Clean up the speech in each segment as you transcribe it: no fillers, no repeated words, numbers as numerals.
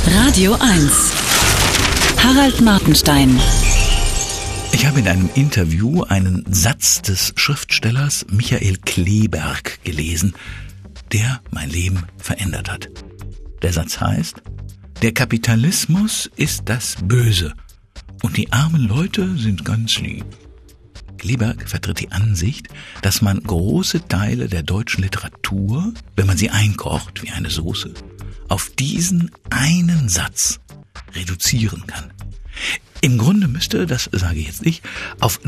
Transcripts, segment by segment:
Radio 1. Harald Martenstein. Ich habe in einem Interview einen Satz des Schriftstellers Michael Kleeberg gelesen, der mein Leben verändert hat. Der Satz heißt: Der Kapitalismus ist das Böse und die armen Leute sind ganz lieb. Kleeberg vertritt die Ansicht, dass man große Teile der deutschen Literatur, wenn man sie einkocht wie eine Soße, auf diesen einen Satz reduzieren kann. Im Grunde müsste, das sage ich jetzt nicht, auf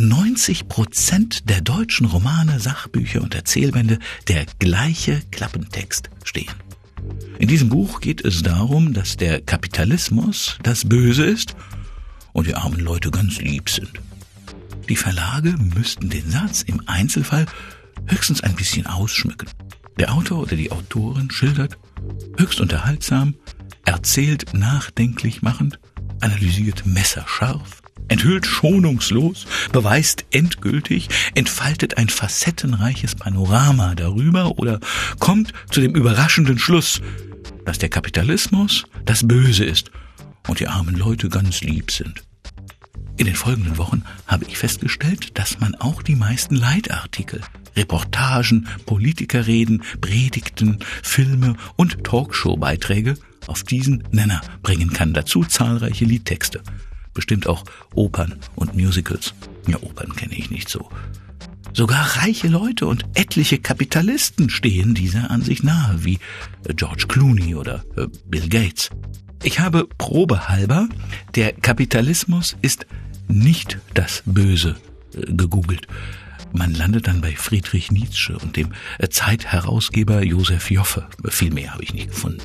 90% der deutschen Romane, Sachbücher und Erzählbände der gleiche Klappentext stehen. In diesem Buch geht es darum, dass der Kapitalismus das Böse ist und die armen Leute ganz lieb sind. Die Verlage müssten den Satz im Einzelfall höchstens ein bisschen ausschmücken. Der Autor oder die Autorin schildert höchst unterhaltsam, erzählt nachdenklich machend, analysiert messerscharf, enthüllt schonungslos, beweist endgültig, entfaltet ein facettenreiches Panorama darüber oder kommt zu dem überraschenden Schluss, dass der Kapitalismus das Böse ist und die armen Leute ganz lieb sind. In den folgenden Wochen habe ich festgestellt, dass man auch die meisten Leitartikel, Reportagen, Politikerreden, Predigten, Filme und Talkshow-Beiträge auf diesen Nenner bringen kann. Dazu zahlreiche Liedtexte, bestimmt auch Opern und Musicals. Ja, Opern kenne ich nicht so. Sogar reiche Leute und etliche Kapitalisten stehen dieser Ansicht nahe, wie George Clooney oder Bill Gates. Ich habe probehalber der Kapitalismus ist nicht das Böse gegoogelt. Man landet dann bei Friedrich Nietzsche und dem Zeitherausgeber Josef Joffe. Viel mehr habe ich nicht gefunden.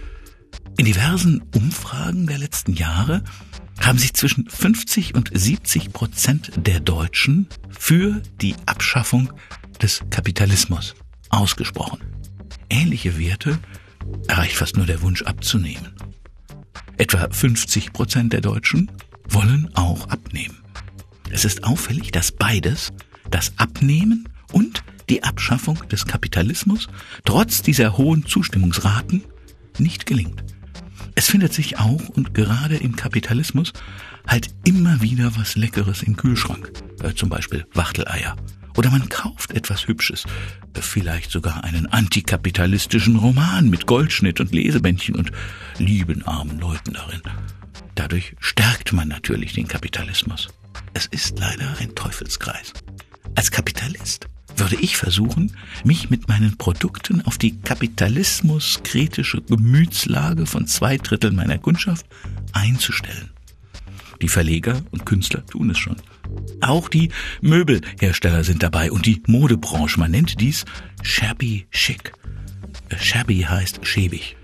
In diversen Umfragen der letzten Jahre haben sich zwischen 50% und 70% der Deutschen für die Abschaffung des Kapitalismus ausgesprochen. Ähnliche Werte erreicht fast nur der Wunsch abzunehmen. Etwa 50% der Deutschen wollen auch abnehmen. Es ist auffällig, dass beides, das Abnehmen und die Abschaffung des Kapitalismus, trotz dieser hohen Zustimmungsraten nicht gelingt. Es findet sich auch und gerade im Kapitalismus halt immer wieder was Leckeres im Kühlschrank, zum Beispiel Wachteleier. Oder man kauft etwas Hübsches, vielleicht sogar einen antikapitalistischen Roman mit Goldschnitt und Lesebändchen und lieben armen Leuten darin. Dadurch stärkt man natürlich den Kapitalismus. Es ist leider ein Teufelskreis. Als Kapitalist würde ich versuchen, mich mit meinen Produkten auf die kapitalismuskritische Gemütslage von 2/3 meiner Kundschaft einzustellen. Die Verleger und Künstler tun es schon. Auch die Möbelhersteller sind dabei und die Modebranche. Man nennt dies shabby chic. Shabby heißt schäbig.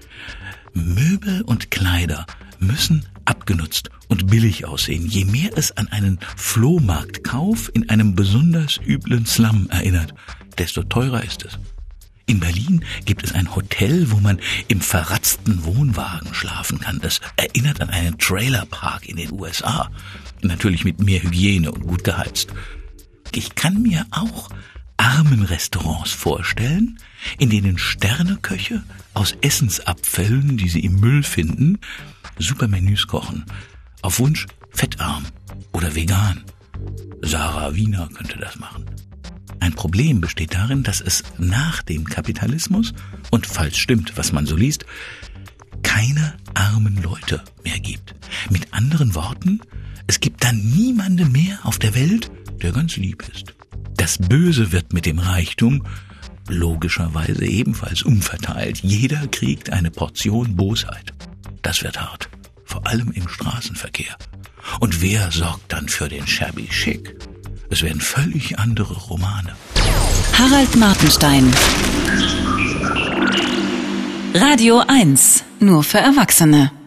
Möbel und Kleider müssen abgenutzt und billig aussehen. Je mehr es an einen Flohmarktkauf in einem besonders üblen Slum erinnert, desto teurer ist es. In Berlin gibt es ein Hotel, wo man im verratzten Wohnwagen schlafen kann. Das erinnert an einen Trailerpark in den USA. Natürlich mit mehr Hygiene und gut geheizt. Ich kann mir auch Armenrestaurants vorstellen, in denen Sterneköche aus Essensabfällen, die sie im Müll finden, Supermenüs kochen. Auf Wunsch fettarm oder vegan. Sarah Wiener könnte das machen. Ein Problem besteht darin, dass es nach dem Kapitalismus, und falls stimmt, was man so liest, keine armen Leute mehr gibt. Mit anderen Worten, es gibt dann niemanden mehr auf der Welt, der ganz lieb ist. Das Böse wird mit dem Reichtum logischerweise ebenfalls umverteilt. Jeder kriegt eine Portion Bosheit. Das wird hart, vor allem im Straßenverkehr. Und wer sorgt dann für den shabby chic? Es werden völlig andere Romane. Harald Martenstein. Radio 1. Nur für Erwachsene.